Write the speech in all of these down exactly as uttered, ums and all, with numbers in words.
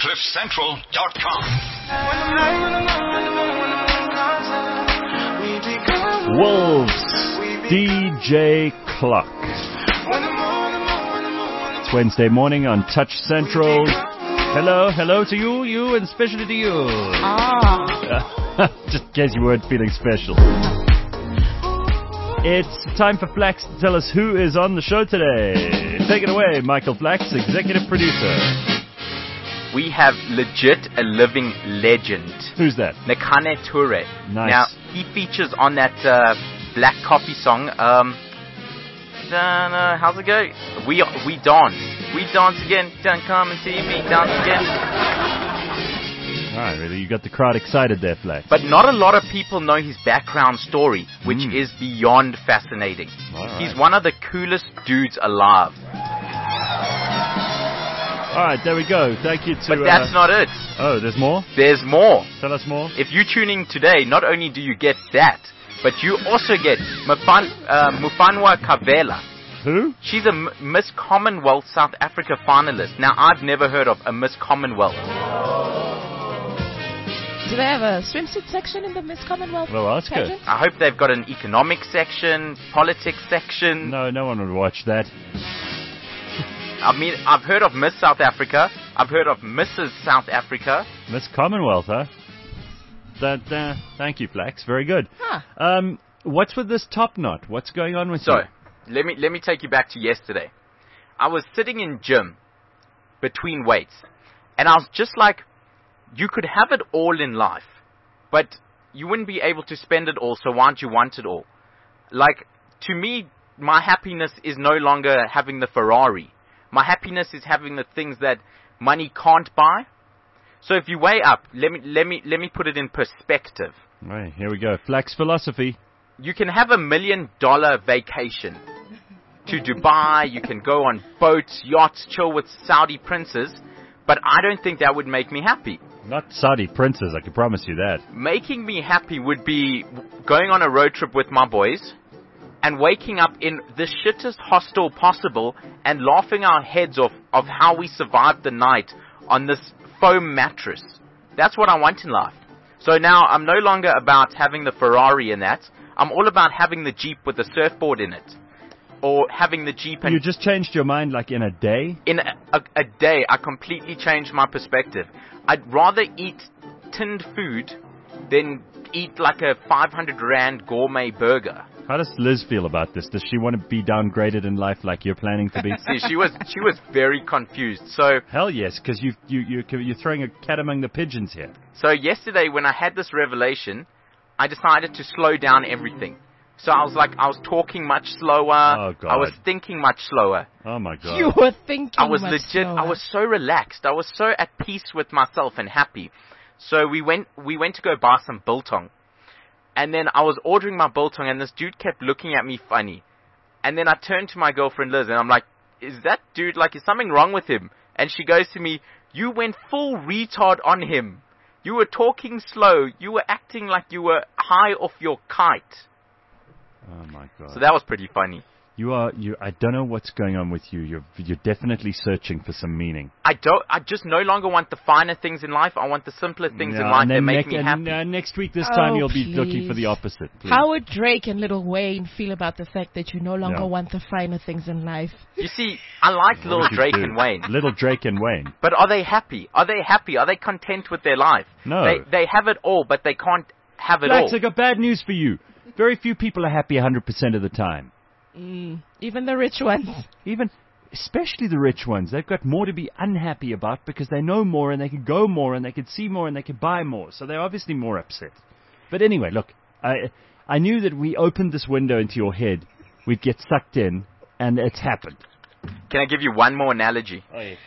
cliff central dot com. Wolves, D J Clock. It's Wednesday morning on Touch Central. Hello, hello to you, you, and especially to you. Ah. Just in case you weren't feeling special. It's time for Flax to tell us who is on the show today. Take it away, Michael Flax, executive producer. We have legit a living legend. Who's that? Nekane Toure. Nice. Now, he features on that uh, Black Coffee song. Um, uh, how's it go? We we dance. We dance again. Don't come and see me dance again. All right, really, you got the crowd excited there, Flax. But not a lot of people know his background story, which Mm. is beyond fascinating. All right. He's one of the coolest dudes alive. All right, there we go. Thank you to... But that's uh, not it. Oh, there's more? There's more. Tell us more. If you're tuning today, not only do you get that, but you also get Mufan, uh, Mufanwa Kavela. Who? She's a M- Miss Commonwealth South Africa finalist. Now, I've never heard of a Miss Commonwealth. Do they have a swimsuit section in the Miss Commonwealth Well, ask her. pageant? I hope they've got an economic section, politics section. No, no one would watch that. I mean, I've heard of Miss South Africa. I've heard of Missus South Africa. Miss Commonwealth, huh? That, uh, thank you, Flax. Very good. Huh. Um, what's with this top knot? What's going on with So, you? let me let me take you back to yesterday. I was sitting in gym between weights, and I was just like, you could have it all in life, but you wouldn't be able to spend it all, so why don't you want it all? Like, to me, my happiness is no longer having the Ferrari. My happiness is having the things that money can't buy. So if you weigh up, let me let me let me put it in perspective. Right, here we go. Flax philosophy. You can have a million dollar vacation to Dubai, you can go on boats, yachts, chill with Saudi princes, but I don't think that would make me happy. Not Saudi princes, I can promise you that. Making me happy would be going on a road trip with my boys and waking up in the shittest hostel possible and laughing our heads off of how we survived the night on this foam mattress. That's what I want in life. So now I'm no longer about having the Ferrari and that. I'm all about having the Jeep with the surfboard in it. Or having the Jeep and... You just changed your mind like in a day? In a, a, a day, I completely changed my perspective. I'd rather eat tinned food than eat like a five hundred rand gourmet burger. How does Liz feel about this? Does she want to be downgraded in life like you're planning to be? See, she was she was very confused. So Hell yes, because you, you, you, you're throwing a cat among the pigeons here. so yesterday when I had this revelation, I decided to slow down everything. So I was like, I was talking much slower. Oh, God. I was thinking much slower. Oh, my God. You were thinking I was much legit. slower. I was so relaxed. I was so at peace with myself and happy. So we went. We went to go buy some biltong, and then I was ordering my biltong, and this dude kept looking at me funny. And then I turned to my girlfriend Liz, and I'm like, "Is that dude like? Is something wrong with him?" And she goes to me, "You went full retard on him. You were talking slow. You were acting like you were high off your kite." Oh, my God. So that was pretty funny. You are, you, I don't know what's going on with you. You're, you're definitely searching for some meaning. I don't. I just no longer want the finer things in life. I want the simpler things in Yeah, life and that then make nec- me and, happy. uh, next week, this time, Oh, you'll be looking for please. the opposite. Please. How would Drake and Lil Wayne feel about the fact that you no longer Yeah. want the finer things in life? You see, I like What Little would you Drake do? and Wayne, Little Drake and Wayne. but are they happy? Are they happy? Are they content with their life? No. They they have it all, but they can't have it Flax, all. I got bad news for you. Very few people are happy one hundred percent of the time. Mm, even the rich ones. Even, especially the rich ones, they've got more to be unhappy about because they know more and they can go more and they can see more and they can buy more. So they're obviously more upset. But anyway, look, I I knew that we opened this window into your head, we'd get sucked in, and it's happened. Can I give you one more analogy? Oh, yeah.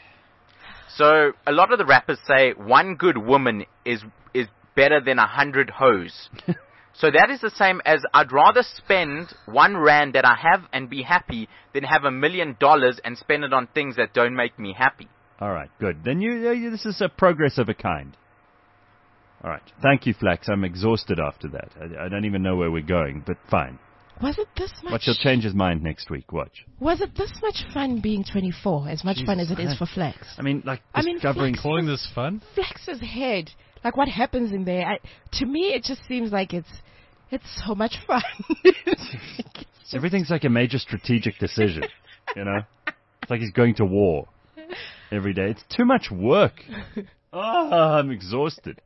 So a lot of the rappers say one good woman is is better than a hundred hoes. So that is the same as I'd rather spend one rand that I have and be happy than have a million dollars and spend it on things that don't make me happy. All right, good. Then you, you this is a progress of a kind. All right. Thank you, Flax. I'm exhausted after that. I, I don't even know where we're going, but fine. Was it this much? Watch, he'll change his mind next week. Watch. Was it this much fun being twenty-four? As much Jesus, fun as it is I- for Flax. I mean, like, I mean, discovering... Flax- Calling this fun? Flax's head, like what happens in there. I, to me, it just seems like it's it's so much fun. It's just- Everything's like a major strategic decision, you know? It's like he's going to war every day. It's too much work. Oh, I'm exhausted.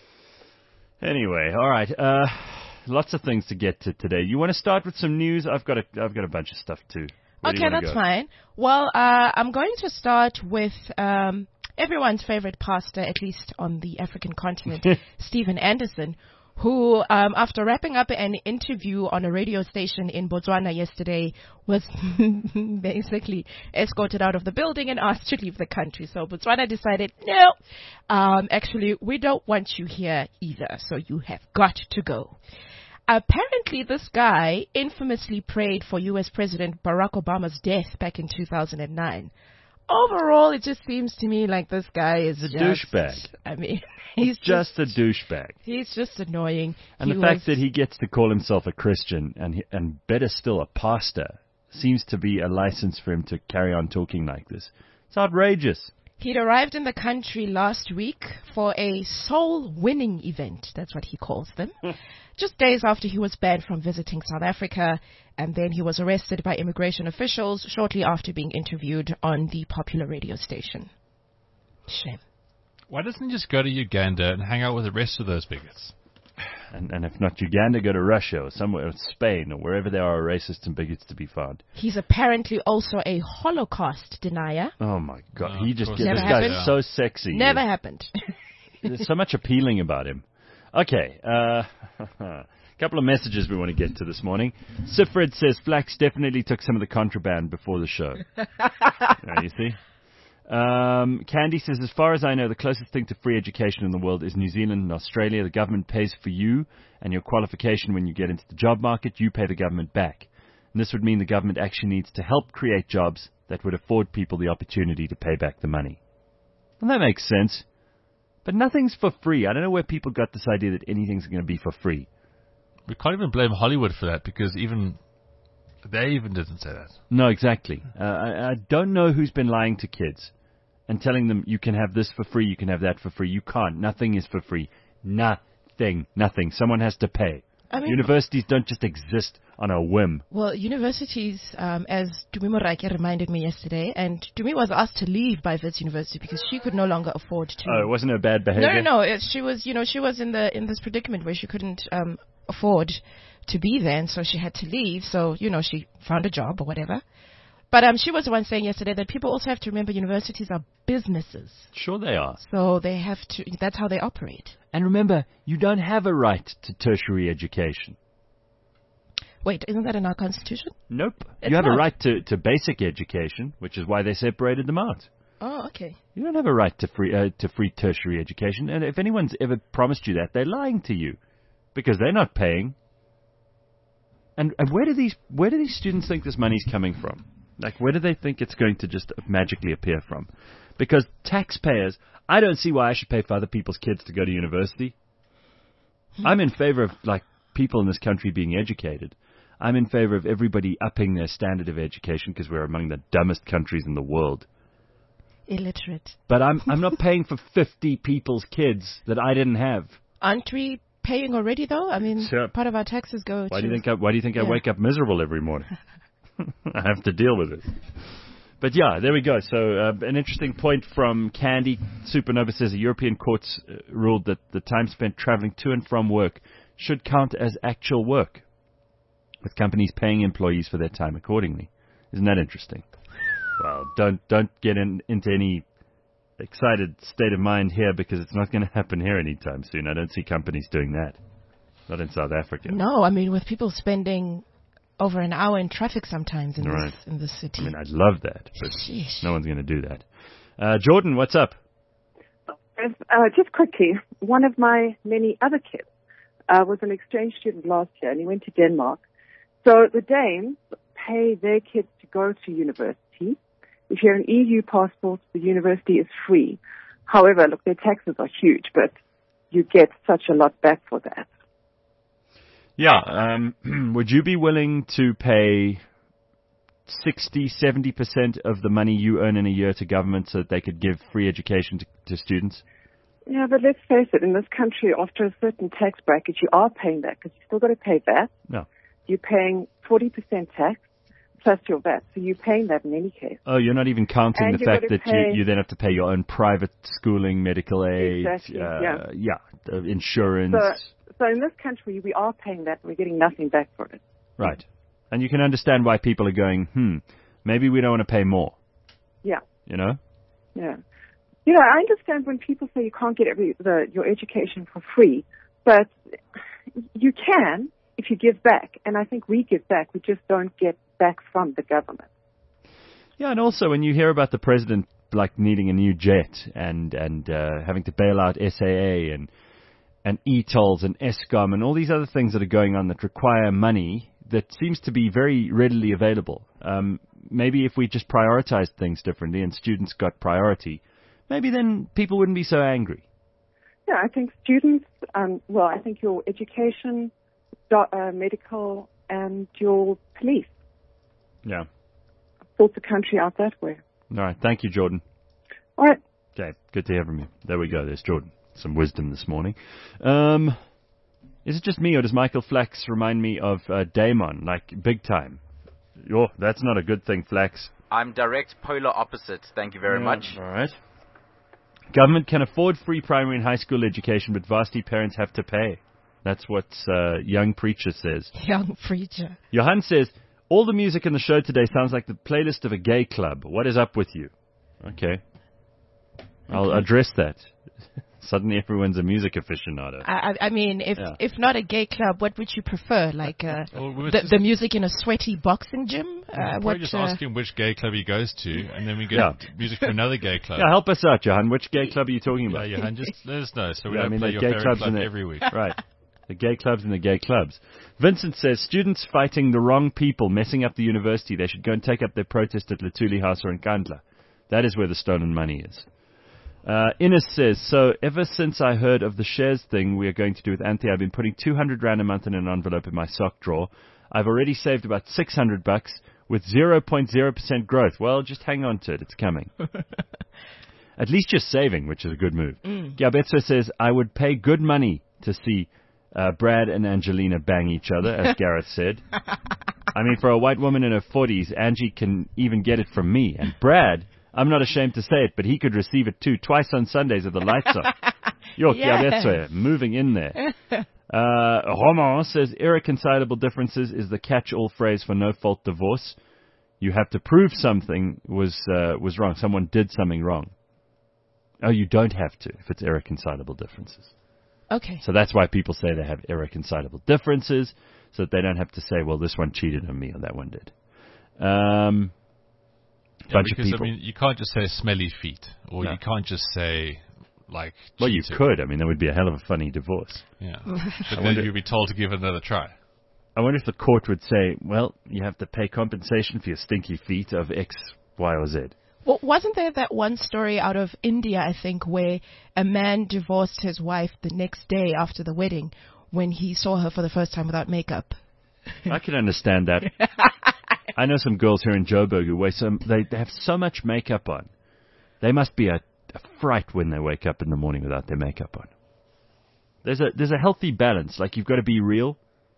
Anyway, all right. Uh, lots of things to get to today. You want to start with some news? I've got a, I've got a bunch of stuff too. Where do you Okay, wanna that's go? fine. Well, uh, I'm going to start with um, everyone's favorite pastor, at least on the African continent, Stephen Anderson, who, um, after wrapping up an interview on a radio station in Botswana yesterday, was basically escorted out of the building and asked to leave the country. So Botswana decided, no, um, actually, we don't want you here either, so you have got to go. Apparently, this guy infamously prayed for U S President Barack Obama's death back in two thousand nine. Overall, it just seems to me like this guy is He's a just, douchebag. I mean, he's Just a douchebag. He's just annoying. And He the fact was- that he gets to call himself a Christian and he, and better still a pastor seems to be a license for him to carry on talking like this. It's outrageous. He'd arrived in the country last week for a soul-winning event. That's what he calls them. Just days after he was banned from visiting South Africa, and then he was arrested by immigration officials shortly after being interviewed on the popular radio station. Shame. Why doesn't he just go to Uganda and hang out with the rest of those bigots? And, and if not Uganda, go to Russia or somewhere, or Spain, or wherever there are racists and bigots to be found. He's apparently also a Holocaust denier. Oh my God, Oh, he of just course this Never guy's happened. so sexy. Never happened. There's so much appealing about him. Okay, uh, a couple of messages we want to get to this morning. Sifred says Flax definitely took some of the contraband before the show. Now, you see? Um, Candy says, as far as I know, the closest thing to free education in the world is New Zealand and Australia. The government pays for you and your qualification when you get into the job market. You pay the government back. And this would mean the government actually needs to help create jobs that would afford people the opportunity to pay back the money. Well, that makes sense. But nothing's for free. I don't know where people got this idea that anything's going to be for free. We can't even blame Hollywood for that because even they even didn't say that. No, exactly. Uh, I, I don't know who's been lying to kids and telling them you can have this for free, you can have that for free. You can't. Nothing is for free. Nothing. Nothing. Someone has to pay. I mean, Universities don't just exist on a whim. well, universities, um, as Dumi Moraike reminded me yesterday, and Dumi was asked to leave by Wits University because she could no longer afford to. Oh, it wasn't a bad behavior? No, no, no. It, she was, you know, she was in the in this predicament where she couldn't um, afford to be there, and so she had to leave. So, you know, she found a job or whatever. But um, she was the one saying yesterday that people also have to remember universities are businesses, Sure they are. so they have to. That's how they operate. And remember, you don't have a right to tertiary education. Wait, isn't that in our constitution? Nope. It's you have not. a right to, to basic education, which is why they separated them out. Oh, okay. You don't have a right to free uh, to free tertiary education, and if anyone's ever promised you that, they're lying to you, because they're not paying. And, and where do these where do these students think this money's coming from? Like, where do they think it's going to just magically appear from? Because taxpayers, I don't see why I should pay for other people's kids to go to university. I'm in favor of like people in this country being educated. I'm in favor of everybody upping their standard of education because we're among the dumbest countries in the world. Illiterate. But I'm I'm not paying for fifty people's kids that I didn't have. Aren't we paying already, though? I mean, Sure. part of our taxes go Why to... do you think I, why do you think I Yeah. wake up miserable every morning? I have to deal with it. But yeah, there we go. So uh, an interesting point from Candy. Supernova says the European courts uh, ruled that the time spent traveling to and from work should count as actual work, with companies paying employees for their time accordingly. Isn't that interesting? Well, don't don't get in, into any excited state of mind here because it's not going to happen here anytime soon. I don't see companies doing that. Not in South Africa. No, I mean, with people spending over an hour in traffic sometimes in Right. this in this city. I mean, I'd love that, but Sheesh. no one's going to do that. Uh, Jordan, what's up? Uh, just quickly, one of my many other kids uh, was an exchange student last year, and he went to Denmark. So the Danes pay their kids to go to university. If you're an E U passport, the university is free. However, look, their taxes are huge, but you get such a lot back for that. Yeah. Um, would you be willing to pay sixty, seventy percent of the money you earn in a year to government so that they could give free education to, to students? Yeah, but let's face it, in this country, after a certain tax bracket, you are paying that because you still got to pay V A T. No. You're paying forty percent tax plus your V A T, so you're paying that in any case. Oh, you're not even counting And the you've fact got to that pay- you, you then have to pay your own private schooling, medical aid, Exactly, uh, yeah. yeah, uh, insurance. So, so in this country, we are paying that and we're getting nothing back for it. Right. And you can understand why people are going, hmm, maybe we don't want to pay more, Yeah, you know? yeah. You know, I understand when people say you can't get every, the, your education for free, but you can if you give back. And I think we give back. We just don't get back from the government. Yeah, and also when you hear about the president like needing a new jet and and uh, having to bail out S A A and and e-tolls and ESCOM and all these other things that are going on that require money that seems to be very readily available. Um, maybe if we just prioritized things differently and students got priority, maybe then people wouldn't be so angry. Yeah, I think students, um, well, I think your education, do, uh, medical, and your police Yeah. sort the country out that way. All right. Thank you, Jordan. All right. Okay. Good to hear from you. There we go. There's Jordan. Some wisdom this morning. Um, is it just me, or does Michael Flax remind me of uh, Damon, like big time? Oh, that's not a good thing, Flax. I'm direct polar opposite. Thank you very Yeah, much. All right. Government can afford free primary and high school education, but varsity parents have to pay. That's what uh, Young Preacher says. Young preacher. Johan says, all the music in the show today sounds like the playlist of a gay club. What is up with you? Okay. I'll address that. Suddenly everyone's a music aficionado. I, I I mean, if Yeah. if not a gay club, what would you prefer? Like uh, Well, we were the, just- the music in a sweaty boxing gym? Uh, Probably what? just uh, ask him which gay club he goes to, and then we get Yeah. music from another gay club. Yeah, help us out, Johan. Which gay club are you talking Yeah, about? Johan, just let us know so we Yeah, I don't mean, play the your gay favorite clubs club and the- every week. Right. The gay clubs and the gay clubs. Vincent says, students fighting the wrong people, messing up the university. They should go and take up their protest at Lutuli House or in Kandla. That is where the stolen money is. Uh, Ines says, so ever since I heard of the shares thing we are going to do with Anthony, I've been putting two hundred rand a month in an envelope in my sock drawer. I've already saved about six hundred bucks with zero point zero percent growth. Well, just hang on to it. It's coming. At least you're saving, which is a good move. Mm. Gabetso says, I would pay good money to see uh, Brad and Angelina bang each other, as Gareth said. I mean, for a white woman in her forties, Angie can even get it from me. And Brad, I'm not ashamed to say it, but he could receive it too, twice on Sundays with the lights on. Yo, Yes. Gabetso, moving in there. Uh, Roman says, irreconcilable differences is the catch-all phrase for no-fault divorce. You have to prove something was uh, was wrong. Someone did something wrong. Oh, you don't have to if it's irreconcilable differences. Okay. So that's why people say they have irreconcilable differences, so that they don't have to say, well, this one cheated on me or that one did. Um, Yeah, bunch because, of people. I mean, you can't just say smelly feet, or No. you can't just say, like, Well, you cheated. could. I mean, that would be a hell of a funny divorce. Yeah. But then wonder- you'd be told to give it another try. I wonder if the court would say, well, you have to pay compensation for your stinky feet of X, Y, or Z. Well, wasn't there that one story out of India, I think, where a man divorced his wife the next day after the wedding when he saw her for the first time without makeup? I can understand that. I know some girls here in Joburg who wear some, they, they have so much makeup on. They must be a, a fright when they wake up in the morning without their makeup on. There's a there's a healthy balance. Like, you've got to be real.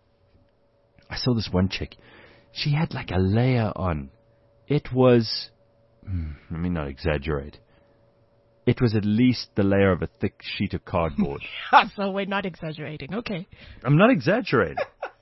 I saw this one chick. She had like a layer on. It was, hmm, let me not exaggerate. It was at least the layer of a thick sheet of cardboard. So we're not exaggerating. Okay. I'm not exaggerating.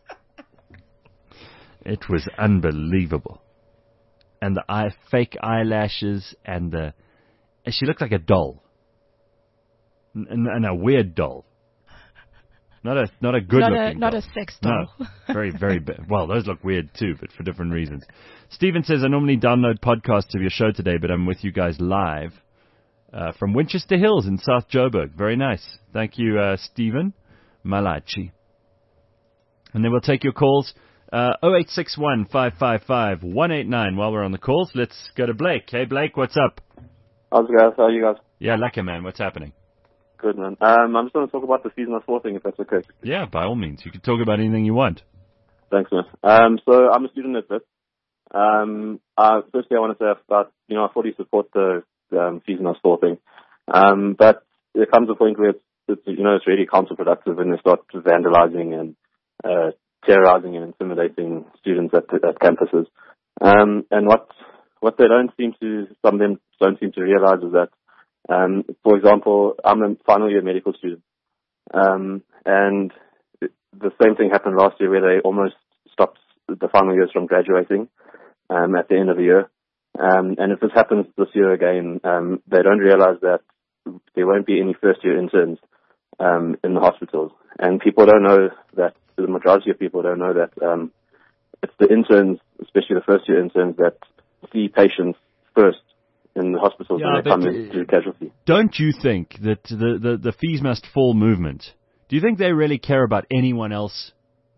It was unbelievable. And the eye, fake eyelashes and the... and she looked like a doll. And, and a weird doll. Not a not a good Not looking a not doll. a sex doll. No. Very, very bad. Well, those look weird too, but for different reasons. Stephen says, I normally download podcasts of your show today, but I'm with you guys live uh, from Winchester Hills in South Joburg. Very nice. Thank you, uh, Stephen Malachi. And then we'll take your calls. Uh, oh eight six one, five five five, one eight nine. While we're on the calls, let's go to Blake. Hey, Blake, what's up? How's it guys? How are you guys? Yeah, lekker, man. What's happening? Good, man. Um, I'm just going to talk about the fees must fall thing, if that's okay. Yeah, by all means. You can talk about anything you want. Thanks, man. Um, so I'm a student at this. Um, uh, firstly, I want to say that, you know, I fully support the um, fees must fall thing. Um, but there comes a point where it's, it's, you know, it's really counterproductive when they start vandalizing and uh, terrorizing and intimidating students at, at campuses. Um, and what what they don't seem to, some of them don't seem to realize is that, um, for example, I'm a final year medical student, um, and the same thing happened last year where they almost stopped the final years from graduating um, at the end of the year. Um, and if this happens this year again, um, they don't realize that there won't be any first year interns um, in the hospitals. And people don't know that, the majority of people don't know that um, it's the interns, especially the first year interns, that see patients first in the hospitals Yeah, when they but, come in through casualty. Don't you think that the, the, the fees must fall movement, do you think they really care about anyone else?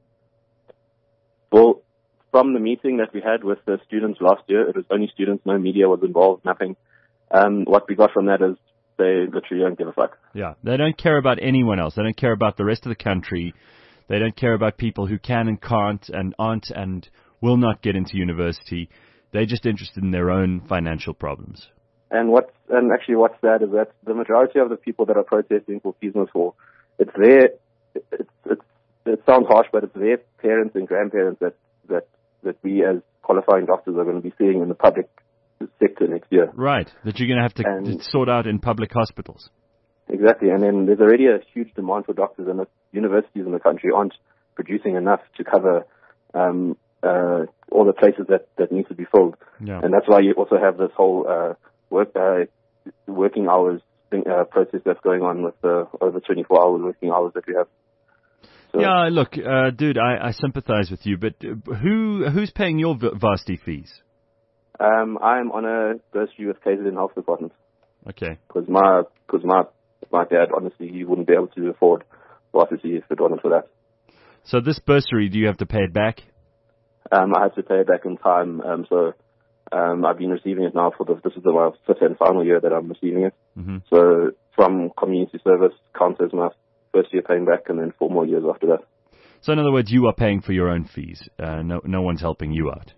Well, from the meeting that we had with the students last year, it was only students, no media was involved, nothing. Um, what we got from that is they literally don't give a fuck. Yeah, they don't care about anyone else. They don't care about the rest of the country. They don't care about people who can and can't and aren't and will not get into university. They're just interested in their own financial problems. And what, and actually what's sad is that the majority of the people that are protesting for fees must fall, it's their, it's, it's, it sounds harsh, but it's their parents and grandparents that, that, that we as qualifying doctors are going to be seeing in the public sector next year. Right, that you're going to have to And- sort out in public hospitals. Exactly, and then there's already a huge demand for doctors, and the universities in the country aren't producing enough to cover um, uh, all the places that, that need to be filled. Yeah. And that's why you also have this whole uh, work uh, working hours thing, uh, process that's going on with the over twenty-four hour working hours that we have. So, Yeah, look, uh, dude, I, I sympathize with you, but uh, who who's paying your v- varsity fees? um, I'm on a bursary with K Z N Health Department Okay. because my because my my dad honestly he wouldn't be able to afford varsity if it wasn't for that. So this bursary, do you have to pay it back? Um, I had to pay it back in time, um, so um, I've been receiving it now for the, this is the my fifth and final year that I'm receiving it. Mm-hmm. So from community service counts as my first year paying back, and then four more years after that. So in other words, you are paying for your own fees. Uh, no, no one's helping you out.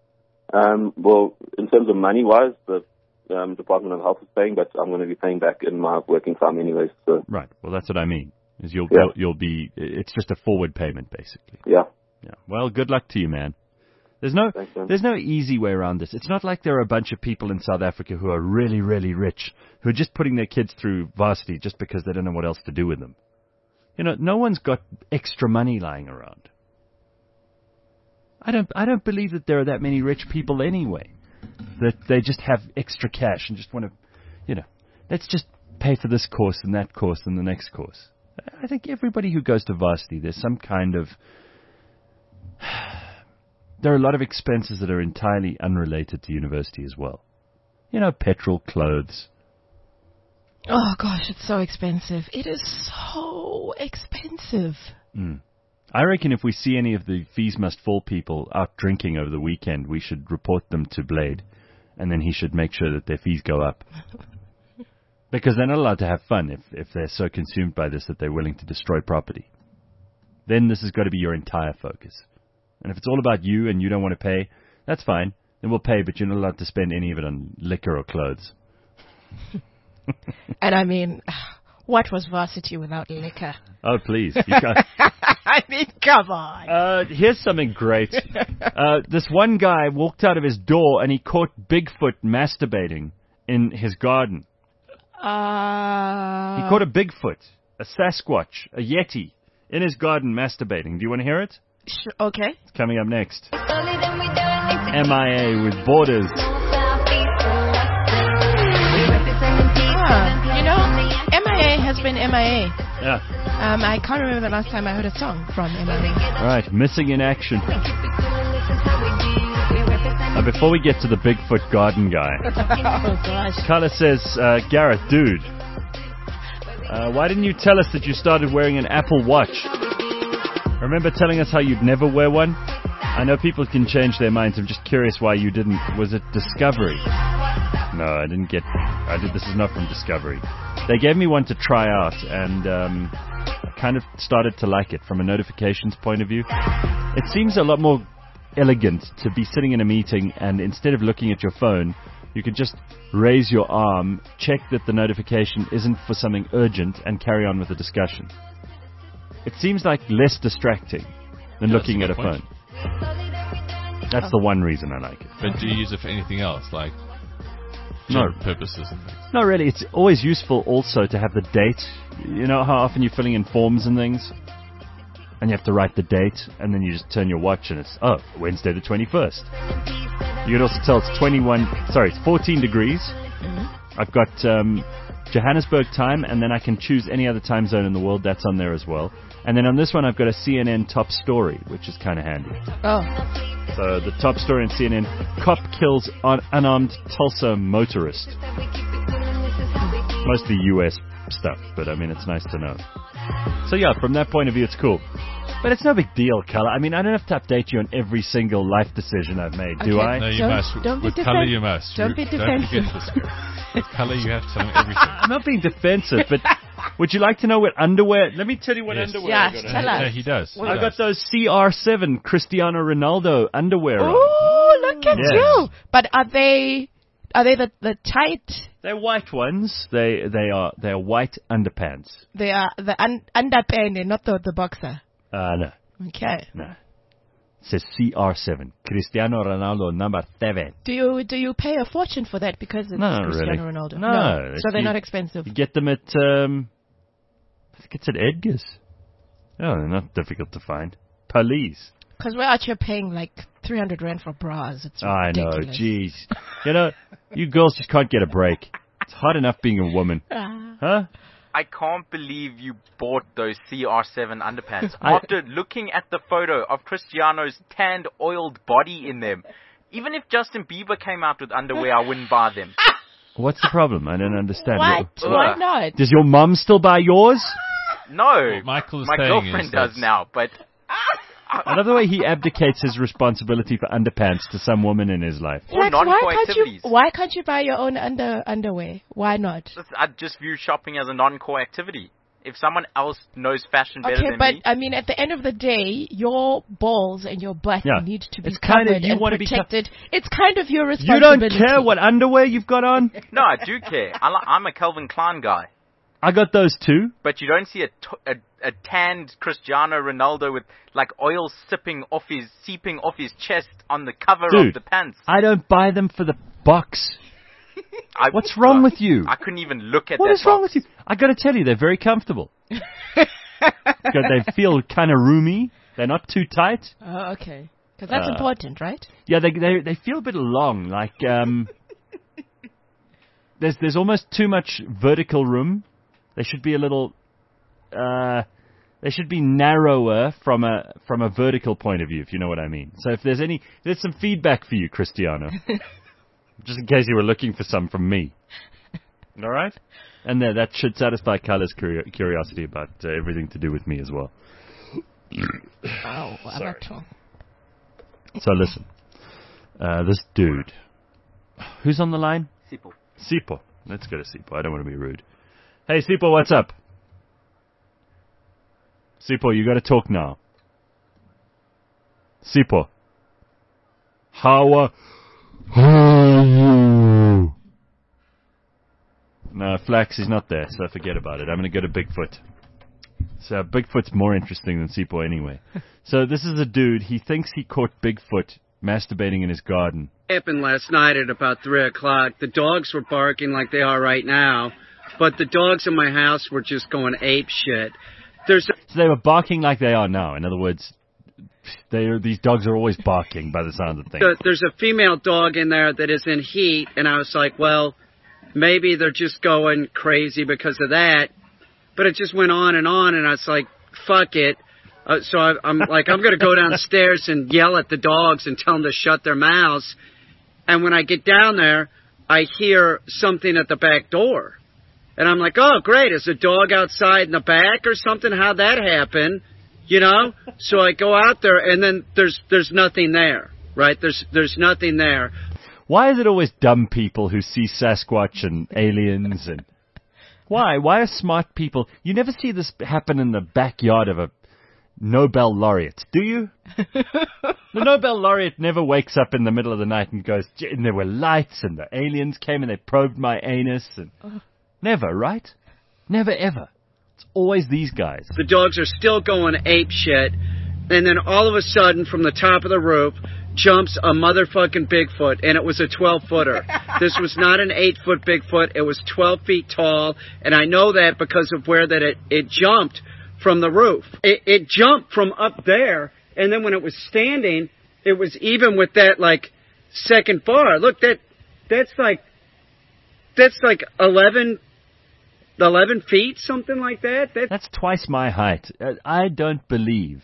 Um, well, in terms of money-wise, the um, Department of Health is paying, but I'm going to be paying back in my working time anyways. So Right. Well, that's what I mean. Is you'll Yeah. you'll, you'll be. It's just a forward payment, basically. yeah, Yeah. Well, good luck to you, man. There's no Thanks, man. there's no easy way around this. It's not like there are a bunch of people in South Africa who are really, really rich, who are just putting their kids through varsity just because they don't know what else to do with them. You know, no one's got extra money lying around. I don't I don't believe that there are that many rich people anyway. That they just have extra cash and just want to, you know, let's just pay for this course and that course and the next course. I think everybody who goes to varsity, there's some kind of... There are a lot of expenses that are entirely unrelated to university as well. You know, petrol, clothes. Oh gosh, it's so expensive. It is so expensive. Mm. I reckon if we see any of the fees must fall people out drinking over the weekend, we should report them to Blade, and then he should make sure that their fees go up. Because they're not allowed to have fun if, if they're so consumed by this that they're willing to destroy property. Then this has got to be your entire focus. And if it's all about you and you don't want to pay, that's fine. Then we'll pay, but you're not allowed to spend any of it on liquor or clothes. And I mean, what was varsity without liquor? Oh, please. You can't. I mean, come on. Uh, here's something great. Uh, this one guy walked out of his door and he caught Bigfoot masturbating in his garden. Uh, He caught a Bigfoot, a Sasquatch, a Yeti in his garden masturbating. Do you want to hear it? sh- okay. It's coming up next. M I A with Borders. Ah, you know, M I A has been M I A. Yeah. Um, I can't remember the last time I heard a song from M I A. All right. Missing in action. Uh, before we get to the Bigfoot garden guy, Oh gosh. Carla says, uh, Gareth, dude, uh, why didn't you tell us that you started wearing an Apple Watch? Remember telling us how you'd never wear one? I know people can change their minds. I'm just curious why you didn't. Was it Discovery? No, I didn't get... I did. This is not from Discovery. they gave me one to try out, and um, I kind of started to like it from a notifications point of view. It seems a lot more elegant to be sitting in a meeting, and instead of looking at your phone, you can just raise your arm, check that the notification isn't for something urgent, and carry on with the discussion. It seems like less distracting than Yeah, looking at that's a a good phone. That's the one reason I like it. But do you use it for anything else, like No. job purposes and things? Not really. It's always useful also to have the date. You know how often you're filling in forms and things? And you have to write the date, and then you just turn your watch and it's, oh, Wednesday the twenty-first. You can also tell it's twenty-one, sorry, it's fourteen degrees. Mm-hmm. I've got um, Johannesburg time, and then I can choose any other time zone in the world. That's on there as well. And then on this one, I've got a C N N top story, which is kind of handy. Oh. So the top story in C N N, cop kills un- unarmed Tulsa motorist. Mostly U S stuff, but I mean, it's nice to know. So yeah, from that point of view, it's cool. But it's no big deal, Color. I mean, I don't have to update you on every single life decision I've made, do Okay. I? No, you Don't- must. don't be With colour, defen- you must. don't be Don't forget defensive. this. Girl. With colour, you have to tell them everything. I'm not being defensive, but would you like to know what underwear... Let me tell you what Yes. underwear Yeah, I got. tell us. Yeah, he does. He I does. got those C R seven Cristiano Ronaldo underwear on. Oh, look at Yeah. you! But are they are they the the tight? They're white ones. They they are they're white underpants. They are the un- underpants, not the the boxer. Uh, no, Okay. no. It says C R seven. Cristiano Ronaldo number seven. Do you do you pay a fortune for that because it's No, Cristiano really. Ronaldo? No, So they're you- not expensive. You get them at, um, I think it's at Edgar's. Oh, they're not difficult to find. Police. Because we're out here paying like three hundred rand for bras. It's I know, ridiculous. jeez. You know, you girls just can't get a break. It's hard enough being a woman. Ah. Huh? I can't believe you bought those C R seven underpants I- after looking at the photo of Cristiano's tanned, oiled body in them. Even if Justin Bieber came out with underwear, I wouldn't buy them. What's the problem? I don't understand. What? Ugh. Why not? Does your mum still buy yours? No, What Michael is my saying girlfriend is does that's- now, but I love the way he abdicates his responsibility for underpants to some woman in his life. or Flex, why non-core can't you activities. why can't you buy your own under underwear? Why not? I just view shopping as a non-core activity. If someone else knows fashion better Okay, than but me, I mean, at the end of the day, your balls and your butt Yeah. need to be It's kind of- covered you and wanna be co- protected. It's kind of your You responsibility. don't care what underwear you've got on? no, I do care. I li- I'm a Calvin Klein guy. I got those too. But you don't see a, t- a, a tanned Cristiano Ronaldo with like oil sipping off his, seeping off his chest on the cover Dude. of the pants. I don't buy them for the box. I, What's wrong with you? I couldn't even look at What that is wrong box. with you? I got to tell you, they're very comfortable. Good, they feel kind of roomy. They're not too tight. Oh, okay. Because that's Uh, important, right? Yeah, they they they feel a bit long. Like um, there's there's almost too much vertical room. They should be a little. Uh, they should be narrower from a from a vertical point of view, if you know what I mean. So if there's any, there's some feedback for you, Cristiano, just in case you were looking for some from me. All right, and there, that should satisfy Carla's curi- curiosity about uh, everything to do with me as well. Oh, Sorry. Avatar. So listen, uh, this dude, who's on the line? Sipo. Sipo. Let's go to Sipo. I don't want to be rude. Hey, Sipo, what's up? Sipo, you got to talk now. Sipo. How are you? No, Flax is not there, so forget about it. I'm going to go to Bigfoot. So Bigfoot's more interesting than Sipo anyway. So this is a dude, he thinks he caught Bigfoot masturbating in his garden. Happened last night at about three o'clock. The dogs were barking like they are right now, but the dogs in my house were just going ape shit. There's a So they were barking like they are now. In other words, they are, these dogs are always barking by the sound of things. there's a female dog in there that is in heat, and I was like, well, maybe they're just going crazy because of that. But it just went on and on, and I was like, fuck it. Uh, so I, I'm like, I'm going to go downstairs and yell at the dogs and tell them to shut their mouths. And when I get down there, I hear something at the back door. And I'm like, oh, great. Is a dog outside in the back or something? How'd that happen? You know? So I go out there, and then there's there's nothing there, right? There's there's nothing there. Why is it always dumb people who see Sasquatch and aliens and Why? Why are smart people... You never see this happen in the backyard of a Nobel laureate, do you? The Nobel laureate never wakes up in the middle of the night and goes, "Gee, and there were lights and the aliens came and they probed my anus." And never, right? Never, ever. It's always these guys. The dogs are still going ape shit. And then all of a sudden, from the top of the roof, jumps a motherfucking Bigfoot, and it was a twelve-footer. This was not an eight-foot Bigfoot. It was twelve feet tall, and I know that because of where that it, it jumped from the roof. It, it jumped from up there, and then when it was standing, it was even with that, like, second bar. Look, that that's like, that's like eleven, eleven feet, something like that. That, That's twice my height. Uh, I don't believe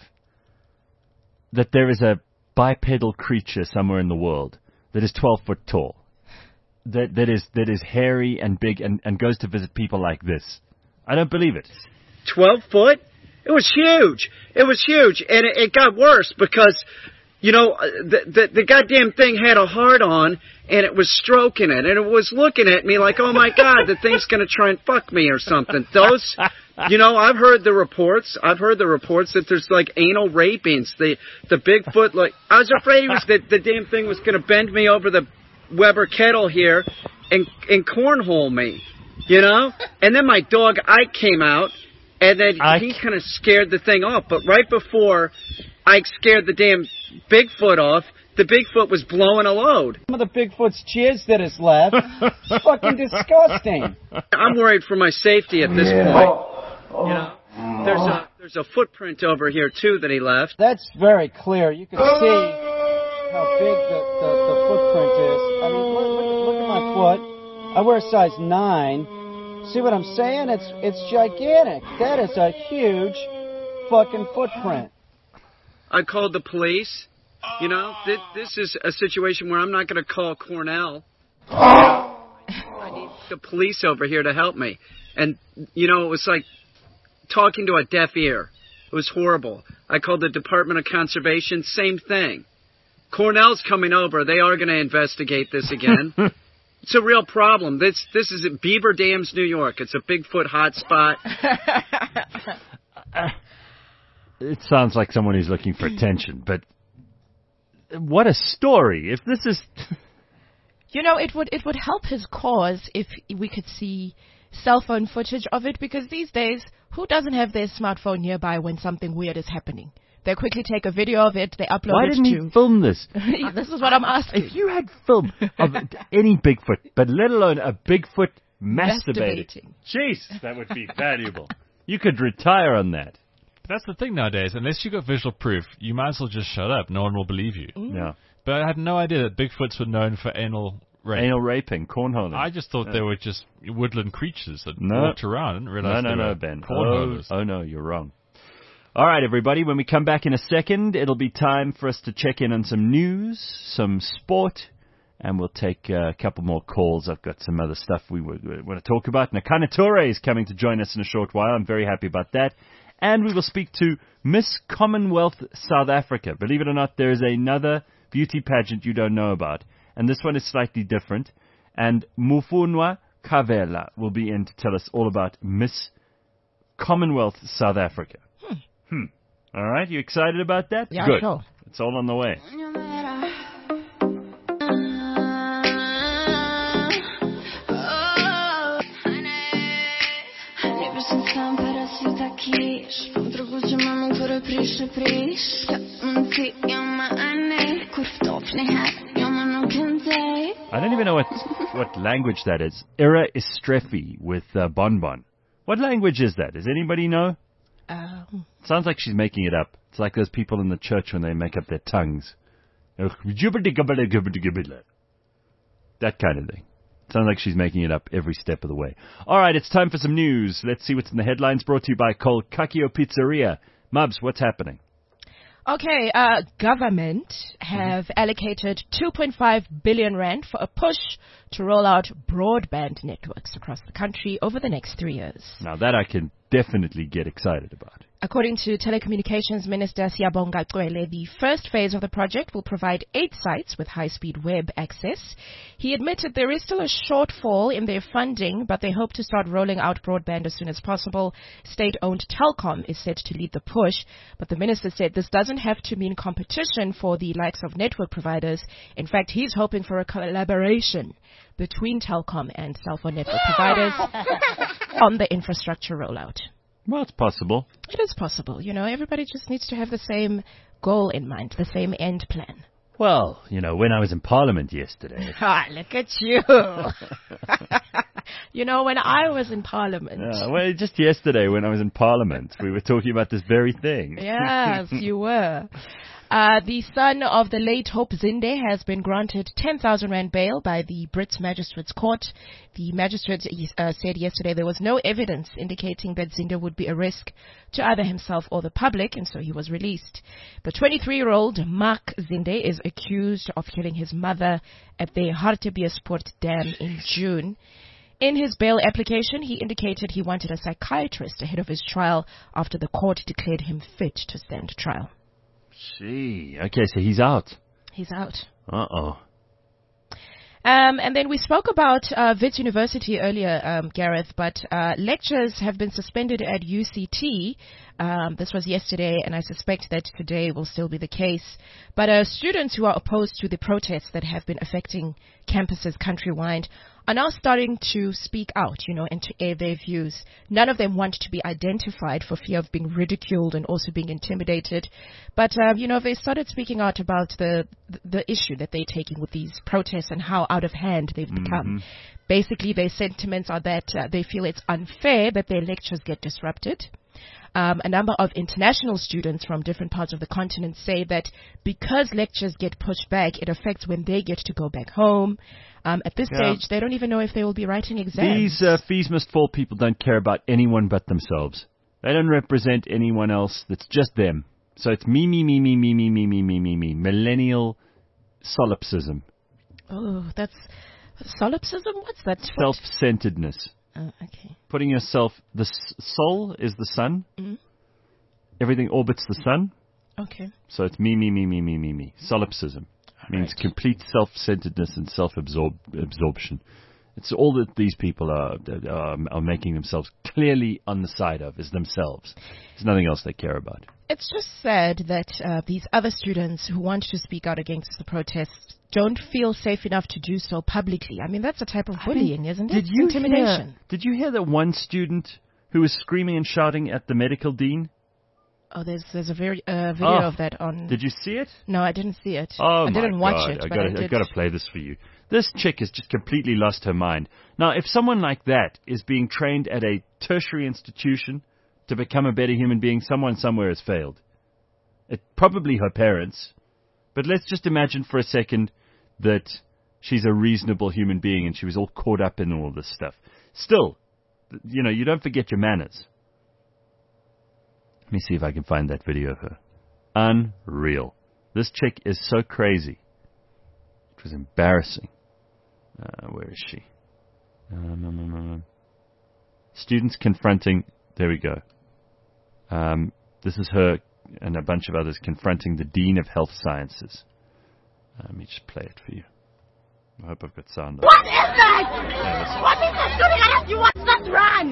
that there is a bipedal creature somewhere in the world that is twelve foot tall, that that is that is hairy and big and, and goes to visit people like this. I don't believe it. twelve foot? It was huge. It was huge. And it, it got worse because, you know, the, the, the goddamn thing had a heart on and it was stroking it. And it was looking at me like, oh, my God, the thing's going to try and fuck me or something. Those, you know, I've heard the reports. I've heard the reports that there's, like, anal rapings. The, the Bigfoot, like, I was afraid it was that the damn thing was going to bend me over the Weber kettle here and, and cornhole me. You know? And then my dog, Ike, came out, and then Ike. he kind of scared the thing off. But right before Ike scared the damn Bigfoot off, the Bigfoot was blowing a load. Some of the Bigfoot's jizz that is left. It's fucking disgusting. I'm worried for my safety at this Yeah. point. You know? There's a, there's a footprint over here, too, that he left. That's very clear. You can see how big the, the, the footprint is. I mean, look, look, look at my foot. I wear a size nine. See what I'm saying? It's it's gigantic. That is a huge fucking footprint. I called the police. You know, th- this is a situation where I'm not going to call Cornell. I need the police over here to help me. And, you know, it was like talking to a deaf ear. It was horrible. I called the Department of Conservation. Same thing. Cornell's coming over. They are going to investigate this again. It's a real problem. This this is at Beaver Dams, New York. It's a Bigfoot hotspot. uh, it sounds like someone who's looking for attention, but what a story. If this is... You know, it would it would help his cause if we could see cell phone footage of it, because these days, who doesn't have their smartphone nearby when something weird is happening? They quickly take a video of it, they upload Why it didn't to... he film this? This is what I'm asking. If you had film of any Bigfoot, but let alone a Bigfoot masturbating, Masturbating. jeez, that would be valuable. You could retire on that. That's the thing nowadays. Unless you got visual proof, you might as well just shut up. No one will believe you. Mm. Yeah. But I had no idea that Bigfoots were known for anal rape. Anal raping, cornholing. I just thought Yeah. they were just woodland creatures that No. walked around. I didn't No, realize no, they no, were Ben. Oh, cornholers. oh, no, you're wrong. All right, everybody, when we come back in a second, it'll be time for us to check in on some news, some sport, and we'll take uh, a couple more calls. I've got some other stuff we, w- we want to talk about. Nakana Toure is coming to join us in a short while. I'm very happy about that. And we will speak to Miss Commonwealth South Africa. Believe it or not, there is another beauty pageant you don't know about, and this one is slightly different. And Mufunwa Kavela will be in to tell us all about Miss Commonwealth South Africa. Hmm. hmm. All right, you excited about that? Yeah, Good. sure. It's all on the way. I don't even know what what language that is. Ira Istrefi with uh, Bon Bon. What language is that? Does anybody know? Um, Sounds like she's making it up. It's like those people in the church when they make up their tongues. That kind of thing. Sounds like she's making it up every step of the way. All right, it's time for some news. Let's see what's in the headlines, brought to you by Kolkakio Pizzeria. Mubs, what's happening? Okay, uh, government have mm-hmm. allocated two point five billion rand for a push to roll out broadband networks across the country over the next three years. Now that I can definitely get excited about. According to Telecommunications Minister Siyabonga Cwele, the first phase of the project will provide eight sites with high-speed web access. He admitted there is still a shortfall in their funding, but they hope to start rolling out broadband as soon as possible. State-owned Telkom is set to lead the push, but the minister said this doesn't have to mean competition for the likes of network providers. In fact, he's hoping for a collaboration between Telkom and cell phone network providers on the infrastructure rollout. Well, it's possible. It is possible. You know, everybody just needs to have the same goal in mind, the same end plan. Well, you know, when I was in Parliament yesterday. Ah, look at you. You know, when I was in Parliament. Uh, well, just yesterday when I was in Parliament, we were talking about this very thing. Yes, you were. Uh, the son of the late Hope Zinde has been granted ten thousand rand bail by the Brits Magistrates Court. The magistrate uh, said yesterday there was no evidence indicating that Zinde would be a risk to either himself or the public, and so he was released. The twenty-three-year-old Mark Zinde is accused of killing his mother at the Hartbeespoort Dam in June. In his bail application, he indicated he wanted a psychiatrist ahead of his trial after the court declared him fit to stand trial. Gee, okay, so he's out. He's out. Uh-oh. Um, and then we spoke about uh, Wits University earlier, um, Gareth, but uh, lectures have been suspended at U C T. Um, this was yesterday, and I suspect that today will still be the case. But uh, students who are opposed to the protests that have been affecting campuses countrywide are now starting to speak out, you know, and to air their views. None of them want to be identified for fear of being ridiculed and also being intimidated. But, uh, you know, they started speaking out about the the issue that they're taking with these protests and how out of hand they've Mm-hmm. become. Basically, their sentiments are that uh, they feel it's unfair that their lectures get disrupted. Um, a number of international students from different parts of the continent say that because lectures get pushed back, it affects when they get to go back home. Um, at this Yeah. stage, they don't even know if they will be writing exams. These uh, fees must fall people don't care about anyone but themselves. They don't represent anyone else. That's just them. So it's me, me, me, me, me, me, me, me, me, me, me. Millennial solipsism. Oh, that's solipsism? What's that? Self-centeredness. Oh, okay. Putting yourself, the s- soul is the sun. Mm-hmm. Everything orbits the sun. Okay. So it's me, me, me, me, me, me, me. Solipsism means Right. complete self-centeredness and self-absorption. It's all that these people are, are are making themselves clearly on the side of, is themselves. There's nothing else they care about. It's just sad that uh, these other students who want to speak out against the protests don't feel safe enough to do so publicly. I mean, that's a type of bullying, isn't it? Did you Intimidation. Hear, did you hear that one student who was screaming and shouting at the medical dean? Oh, there's there's a very uh, video Oh, of that on. Did you see it? No, I didn't see it. Oh, I didn't my watch God. it, I but gotta, I did. I gotta play this for you. This chick has just completely lost her mind. Now, if someone like that is being trained at a tertiary institution to become a better human being, someone somewhere has failed. It probably her parents. But let's just imagine for a second that she's a reasonable human being and she was all caught up in all this stuff. Still, you know, you don't forget your manners. Let me see if I can find that video of her. Unreal. This chick is so crazy. It was embarrassing. Uh, where is she? Um, um, um, um, students confronting... There we go. Um, this is her and a bunch of others confronting the Dean of Health Sciences. Uh, let me just play it for you. I hope I've got sound on. What is that? What is the shooting at you? What's that run?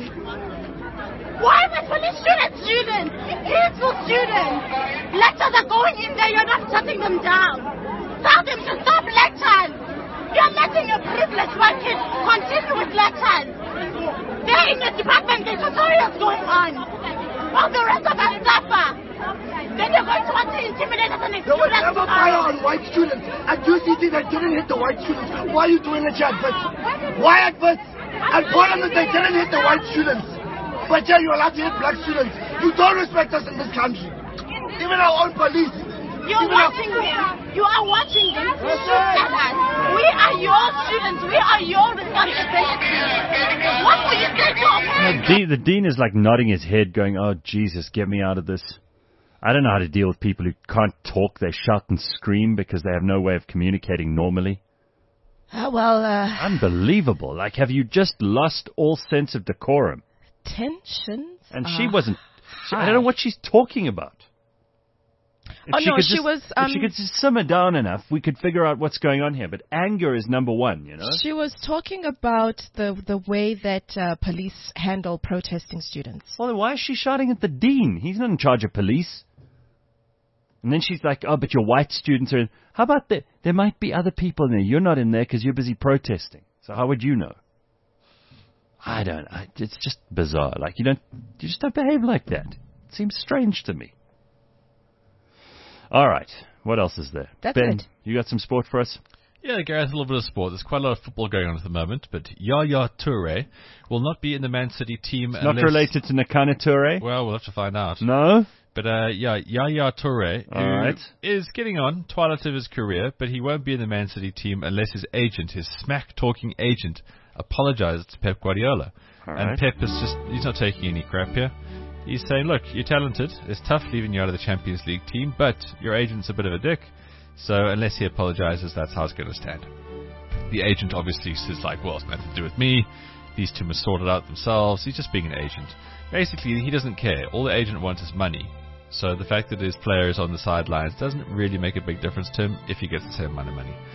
Why the police shoot at students? Peaceful students. Lectures are going in there. You're not shutting them down. Tell them to stop lectures. You're letting a privileged white kid continue with lectures. They're in the department. There's tutorials going on. While the rest of us suffer. Then you're going to want to intimidate us and exclude us. They would never fire on white students. At U C T, they didn't hit the white students. Why are you doing it, Chad? But why at Wits? At Parliament, they didn't hit the white students. But yeah, you're allowed to hit black students. You don't respect us in this country. Even our own police. You're Even watching our... them. You are watching them shoot at us. We are your students. We are your responsibility. What will you say to our parents? The dean, the dean is like nodding his head going, oh, Jesus, get me out of this. I don't know how to deal with people who can't talk. They shout and scream because they have no way of communicating normally. Oh, well, uh... Unbelievable. Like, have you just lost all sense of decorum? Tensions? And she are wasn't... She, I don't know what she's talking about. If Oh, she no, could she just, was, If she um, could just simmer down enough, we could figure out what's going on here. But anger is number one, you know? She was talking about the the way that uh, police handle protesting students. Well, then why is she shouting at the dean? He's not in charge of police. And then she's like, oh, but your white students are in. How about that? There might be other people in there. You're not in there because you're busy protesting. So how would you know? I don't. I, it's just bizarre. Like, you don't, you just don't behave like that. It seems strange to me. All right. What else is there? That's Ben, it. you got some sport for us? Yeah, Gareth, a little bit of sport. There's quite a lot of football going on at the moment, but Yaya Toure will not be in the Man City team. It's not unless, related to Nakana Toure? Well, we'll have to find out. No? But uh, yeah, Yaya Toure, who All right. is getting on, twilight of his career, but he won't be in the Man City team unless his agent, his smack-talking agent, apologizes to Pep Guardiola. All and right. Pep is just, he's not taking any crap here. He's saying, look, you're talented. It's tough leaving you out of the Champions League team, but your agent's a bit of a dick. So unless he apologizes, that's how it's going to stand. The agent obviously says, like, well, it's nothing to do with me. These two must sort it out themselves. He's just being an agent. Basically, he doesn't care. All the agent wants is money. So the fact that his player is on the sidelines doesn't really make a big difference to him if he gets the same amount of money.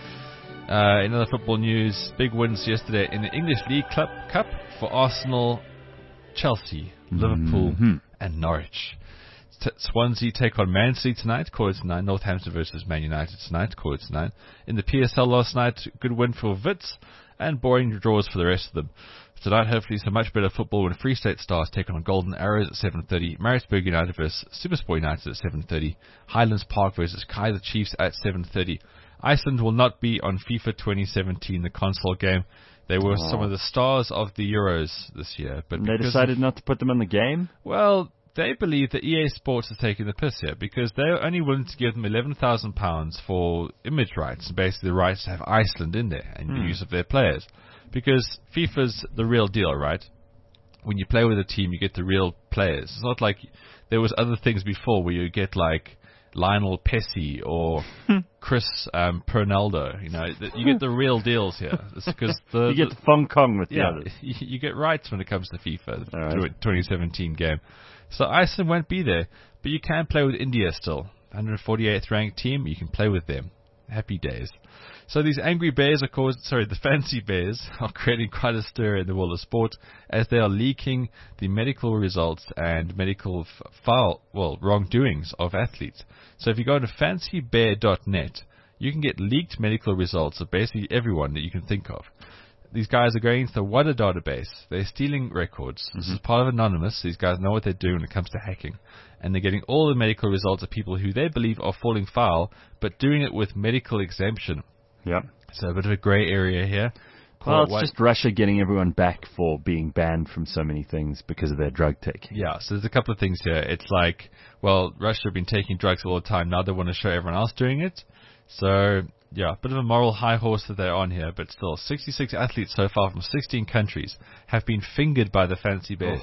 Uh, in other football news, big wins yesterday in the English League Club Cup for Arsenal, Chelsea, Liverpool, Mm-hmm. and Norwich. T- Swansea take on Man City tonight, quarter to nine. Northampton versus Man United tonight, quarter to nine. In the P S L last night, good win for Wits, and boring draws for the rest of them. Tonight, hopefully, some much better football when Free State Stars take on Golden Arrows at seven thirty, Maritzburg United versus Supersport United at seven thirty, Highlands Park versus Kaiser Chiefs at seven thirty. Iceland will not be on FIFA twenty seventeen, the console game. They were Oh. some of the stars of the Euros this year. But And they because decided of, not to put them on the game? Well, they believe that E A Sports is taking the piss here because they're only willing to give them eleven thousand pounds for image rights, basically the rights to have Iceland in there and Hmm. the use of their players. Because FIFA's the real deal, right? When you play with a team, you get the real players. It's not like there was other things before where you get like Lionel Pesci or Chris um, Pernaldo. You know, th- you get the real deals here. It's because the You get the Fong Kong with the yeah, others. you you get rights when it comes to FIFA, the All right. twenty seventeen game. So Iceland won't be there, but you can play with India still. one hundred forty-eighth ranked team, you can play with them. Happy days. So these angry bears, of course, sorry, the fancy bears are creating quite a stir in the world of sport as they are leaking the medical results and medical f- foul, well, wrongdoings of athletes. So if you go to fancy bear dot net, you can get leaked medical results of basically everyone that you can think of. These guys are going into the WADA database. They're stealing records. This is part of Anonymous. These guys know what they're doing when it comes to hacking. And they're getting all the medical results of people who they believe are falling foul, but doing it with medical exemption. Yep. So a bit of a grey area here. Call Well, it it's white- just Russia getting everyone back for being banned from so many things because of their drug taking. Yeah, so there's a couple of things here. It's like, well, Russia have been taking drugs all the time. Now they want to show everyone else doing it. So, yeah, a bit of a moral high horse that they're on here. But still, sixty-six athletes so far from sixteen countries have been fingered by the fancy bears.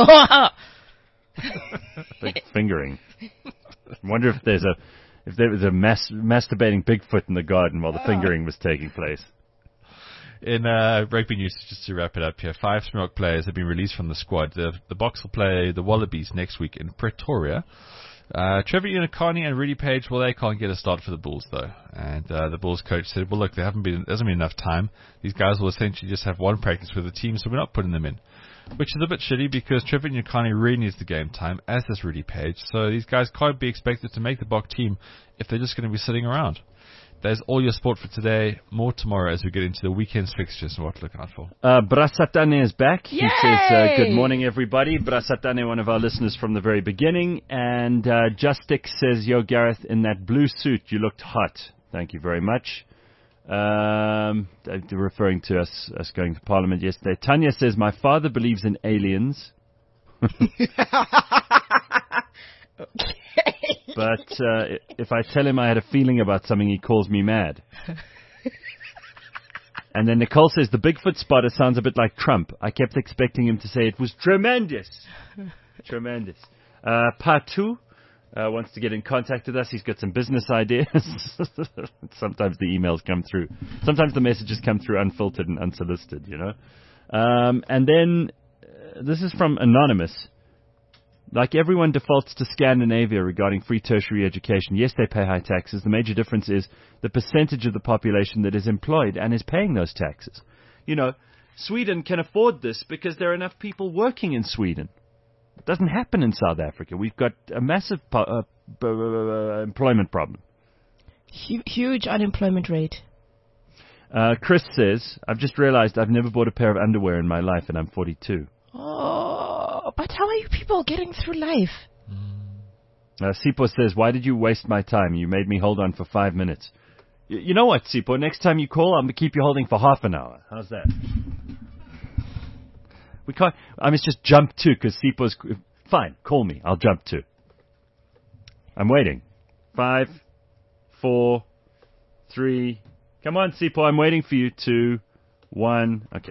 Big fingering. I wonder if there's a if there was a mas- masturbating Bigfoot in the garden while the fingering was taking place. In uh, rugby news, just to wrap it up here, five Springbok players have been released from the squad. The, the Boks will play the Wallabies next week in Pretoria. Uh, Trevor Unikani and Rudy Page, well, they can't get a start for the Bulls, though. And uh, the Bulls coach said, well, look, there haven't been, there hasn't been enough time. These guys will essentially just have one practice with the team, so we're not putting them in. Which is a bit shitty because Trevor Unikani really needs the game time, as does Rudy Page. So these guys can't be expected to make the Bok team if they're just going to be sitting around. There's all your sport for today. More tomorrow as we get into the weekend's fixtures and what to look out for. Uh, Brasatane is back. He Yay! says, uh, good morning, everybody. Brasatane, one of our listeners from the very beginning. And uh, Justic says, yo, Gareth, in that blue suit, you looked hot. Thank you very much. Um, they're referring to us, us going to Parliament yesterday. Tanya says, my father believes in aliens. But uh, if I tell him I had a feeling about something, he calls me mad. And then Nicole says, the Bigfoot spotter sounds a bit like Trump. I kept expecting him to say it was tremendous. Tremendous. Uh, Patu uh, wants to get in contact with us. He's got some business ideas. Sometimes the emails come through. Sometimes the messages come through unfiltered and unsolicited, you know. Um, and then uh, this is from Anonymous. Like everyone defaults to Scandinavia regarding free tertiary education. Yes, they pay high taxes. The major difference is the percentage of the population that is employed and is paying those taxes. You know, Sweden can afford this because there are enough people working in Sweden. It doesn't happen in South Africa. We've got a massive po- uh, b- uh, employment problem. Hu- huge unemployment rate. Uh, Chris says, I've just realized I've never bought a pair of underwear in my life and I'm forty-two. Oh, but how are you people getting through life? Uh, Sipo says, why did you waste my time? You made me hold on for five minutes. Y- you know what, Sipo? Next time you call, I'm going to keep you holding for half an hour. How's that? We can't... I must just jump too, because Sipo's... Fine, call me. I'll jump too. I'm waiting. Five, four, three... Come on, Sipo, I'm waiting for you. Two, one... Okay.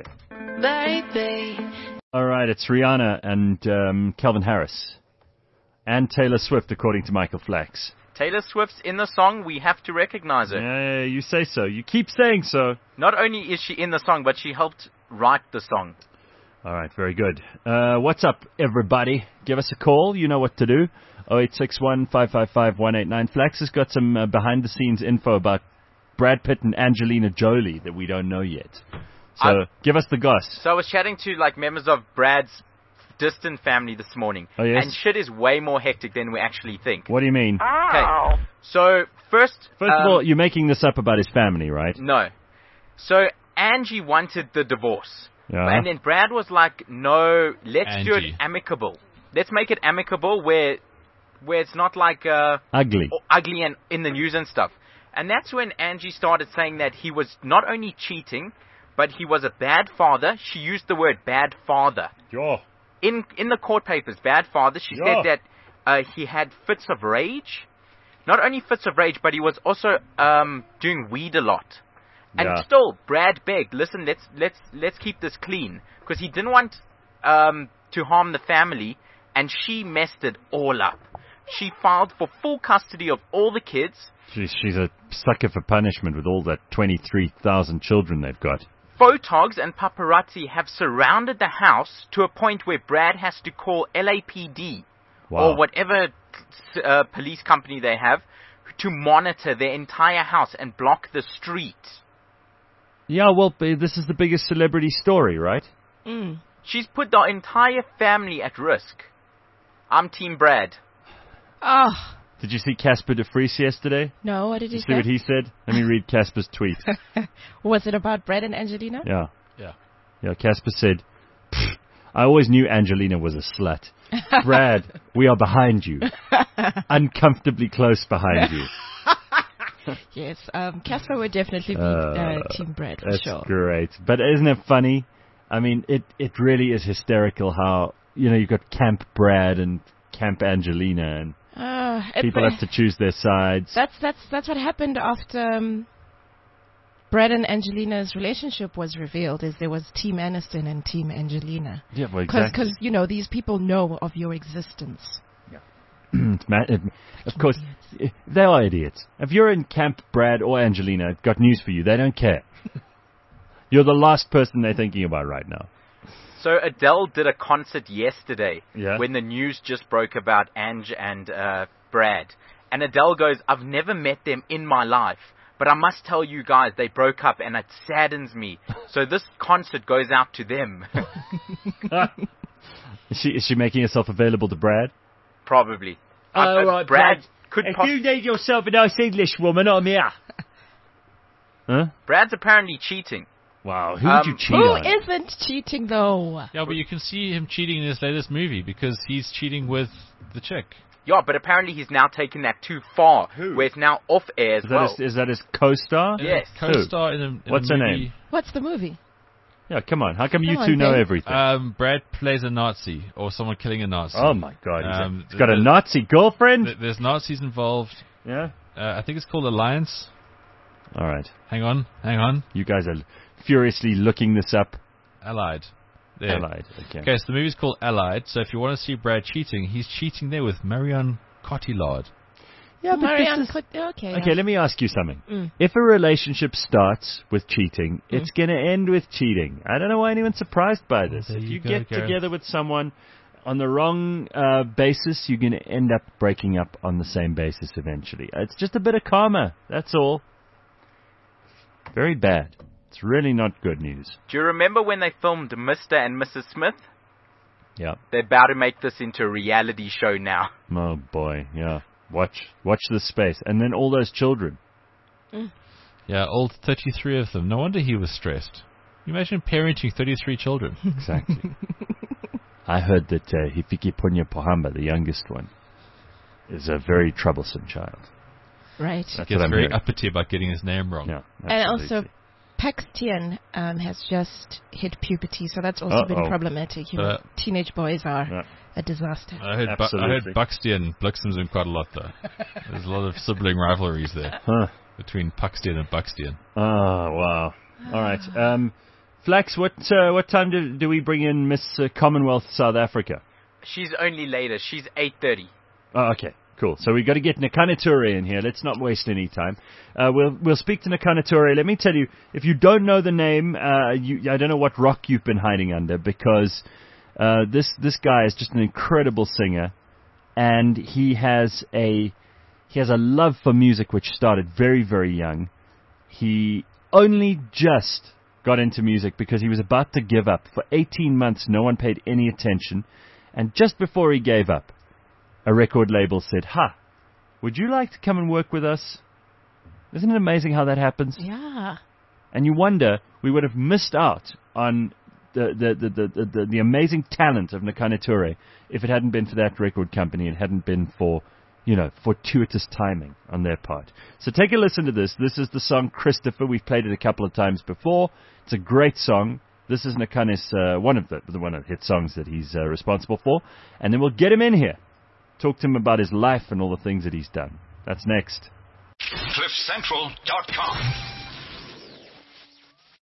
Baby. All right, it's Rihanna and um, Calvin Harris. And Taylor Swift, according to Michael Flax. Taylor Swift's in the song, we have to recognize her. Yeah, you say so. You keep saying so. Not only is she in the song, but she helped write the song. All right, very good. Uh, what's up, everybody? Give us a call. You know what to do. oh eight six one, five five five, one eight nine. Flax has got some uh, behind-the-scenes info about Brad Pitt and Angelina Jolie that we don't know yet. So I, give us the goss. So I was chatting to like members of Brad's distant family this morning. Oh, yes? And shit is way more hectic than we actually think. What do you mean? Okay. So first... First um, of all, you're making this up about his family, right? No. So Angie wanted the divorce. Yeah. And then Brad was like, no, let's Angie. do it amicable. Let's make it amicable where where it's not like... Uh, Ugly. Ugly and in the news and stuff. And that's when Angie started saying that he was not only cheating, but he was a bad father. She used the word bad father. Sure. In in the court papers, bad father, she Yeah. said that uh, he had fits of rage. Not only fits of rage, but he was also um, doing weed a lot. And Yeah. still, Brad begged, listen, let's let's let's keep this clean, because he didn't want um, to harm the family, and she messed it all up. She filed for full custody of all the kids. She's, she's a sucker for punishment with all that twenty-three thousand children they've got. Photogs and paparazzi have surrounded the house to a point where Brad has to call L A P D Wow. or whatever uh, police company they have to monitor their entire house and block the street. Yeah, well, b- this is the biggest celebrity story, right? Mm. She's put the entire family at risk. I'm Team Brad. Oh, Did you see Casper de Vries yesterday? no, what did he See say? what he said? Let me read Casper's tweet. Was it about Brad and Angelina? Yeah. Yeah. Yeah, Casper said, "Pfft, I always knew Angelina was a slut. Brad, we are behind you. Uncomfortably close behind you. Yes, um, Casper would definitely be Uh, uh, Team Brad for That's sure. great. But isn't it funny? I mean, it, it really is hysterical how, you know, you've got Camp Brad and Camp Angelina, and Uh, it- people have to choose their sides. That's that's that's what happened after um, Brad and Angelina's relationship was revealed. Is there was Team Aniston and Team Angelina? Yeah, well, Because exactly. you know these people know of your existence. It's ma- it- of course, i- they are idiots. If you're in Camp Brad or Angelina, I've got news for you. They don't care. You're the last person they're thinking about right now. So Adele did a concert yesterday Yeah. when the news just broke about Ange and uh, Brad. And Adele goes, I've never met them in my life, but I must tell you guys, they broke up and it saddens me. So this concert goes out to them. Is she, is she making herself available to Brad? Probably. Oh, Uh, right, Brad Brad. could If poss- you need yourself a nice English woman, I'm here. Huh? Brad's apparently cheating. Wow, who Um, would you cheat Who on? isn't cheating though? Yeah, but you can see him cheating in his latest movie because he's cheating with the chick. Yeah, but apparently he's now taken that too far, Who? where it's now off air as Is that, well. his, is that his co-star? Yes. Co-star in a, in What's a her movie. name? What's the movie? Yeah, come on. How come you Come two on, know Ben. everything? Um, Brad plays a Nazi or someone killing a Nazi. oh, my God. He's, Um, a, he's got a th- Nazi girlfriend? Th- There's Nazis involved. Yeah? Uh, I think it's called Alliance. All right. Hang on, hang on. You guys are furiously looking this up. Allied. There. Allied. Okay. Okay, so the movie's called Allied. So if you want to see Brad cheating, he's cheating there with Marion Cotillard. Yeah, but Marianne this is... Cot- okay. Okay, yeah. let me ask you something. Mm. If a relationship starts with cheating, Mm. it's going to end with cheating. I don't know why anyone's surprised by this. there if you you go, get Gareth. together with someone on the wrong uh, basis, you're going to end up breaking up on the same basis eventually. It's just a bit of karma, that's all. Very bad. It's really not good news. Do you remember when they filmed Mister and Missus Smith? Yeah. They're about to make this into a reality show now. Oh, boy, yeah. Watch watch this space. And then all those children. Mm. Yeah, all thirty-three of them. No wonder he was stressed. Can you imagine parenting thirty-three children? Exactly. I heard that uh, Hifiki Punya Pohamba, the youngest one, is a very troublesome child. Right. That's He gets what I'm very hearing. uppity about getting his name wrong. Yeah, And absolutely. also, Paxtian um, has just hit puberty, so that's also Uh-oh. been problematic. You know, Uh, teenage boys are Yeah. a disaster. I heard, Bu- I Absolutely. heard Buxty and Blixen's in quite a lot, though. There's a lot of sibling rivalries there Huh. between Puxtian and Buxtian. Oh, wow. All right. Um, Flax, what uh, what time do, do we bring in Miss uh, Commonwealth South Africa? She's only later. She's eight thirty. Oh, okay. Cool. So we've got to get Nakana Ture in here. Let's not waste any time. Uh, we'll we'll speak to Nakana Ture. Let me tell you, if you don't know the name, uh, you, I don't know what rock you've been hiding under, because uh, this this guy is just an incredible singer, and he has a he has a love for music which started very very young. He only just got into music because he was about to give up. For eighteen months, no one paid any attention, and just before he gave up, a record label said, "Ha, would you like to come and work with us?" Isn't it amazing how that happens? Yeah. And you wonder, we would have missed out on the the the the, the, the amazing talent of Nakana Ture if it hadn't been for that record company. It hadn't been for, you know, fortuitous timing on their part. So take a listen to this. This is the song Christopher. We've played it a couple of times before. It's a great song. This is Nakana's uh, one of the, the one of the hit songs that he's uh, responsible for. And then we'll get him in here. Talk to him about his life and all the things that he's done. That's next. cliff central dot com